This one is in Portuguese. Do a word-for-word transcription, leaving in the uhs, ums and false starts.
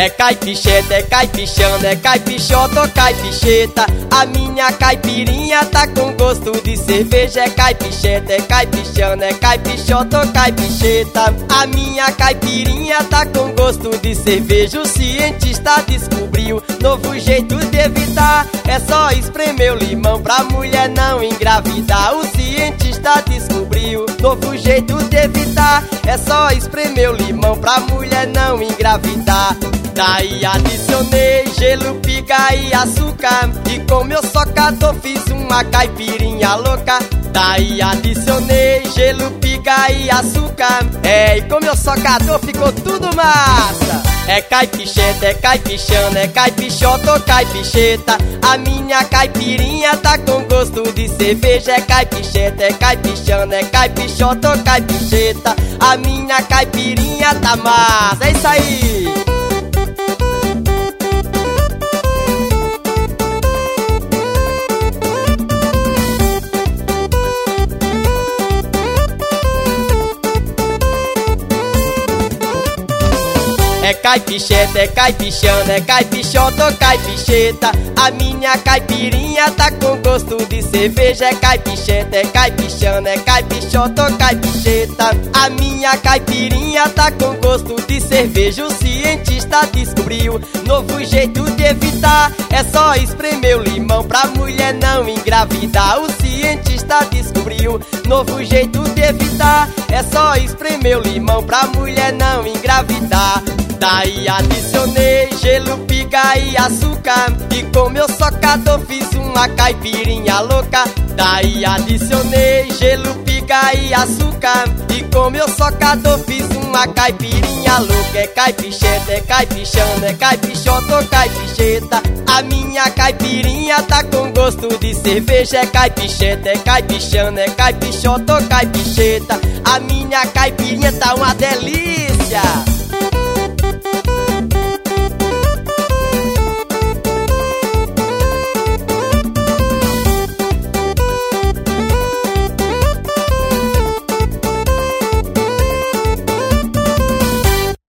É caipicheta, é caipichana, é caipichota ou caipicheta. A minha caipirinha tá com gosto de cerveja. É caipicheta, é caipichana, é caipichota ou caipicheta. A minha caipirinha tá com gosto de cerveja. O cientista descobriu novo jeito de evitar. É só espremer o limão pra mulher não engravidar. O cientista descobriu novo jeito de evitar. É só espremer o limão pra mulher não engravidar. Daí adicionei gelo, piga e açúcar. E com meu socador fiz uma caipirinha louca. Daí adicionei gelo, piga e açúcar. É, e com meu socador ficou tudo massa. É caipicheta, é caipichana, é caipichota ou caipicheta. A minha caipirinha tá com gosto de cerveja. É caipicheta, é caipichana, é caipichota ou caipicheta. A minha caipirinha tá massa. É isso aí. É caipicheta, é caipichana, é caipichota ou caipicheta. A minha caipirinha tá com gosto de cerveja. É caipicheta, é caipichana, é caipichota ou caipicheta. A minha caipirinha tá com gosto de cerveja. O cientista descobriu novo jeito de evitar. É só espremer o limão pra mulher não engravidar. O cientista descobriu novo jeito de evitar. É só espremer o limão pra mulher não engravidar. Daí adicionei gelo, piga e açúcar. E com meu socador fiz uma caipirinha louca. Daí adicionei gelo, piga e açúcar. E com meu socador fiz uma caipirinha louca. É caipicheta, é caipichana, é caipichota ou caipicheta. A minha caipirinha tá com gosto de cerveja. É caipicheta, é caipichana, é caipichota ou caipicheta. A minha caipirinha tá uma delícia.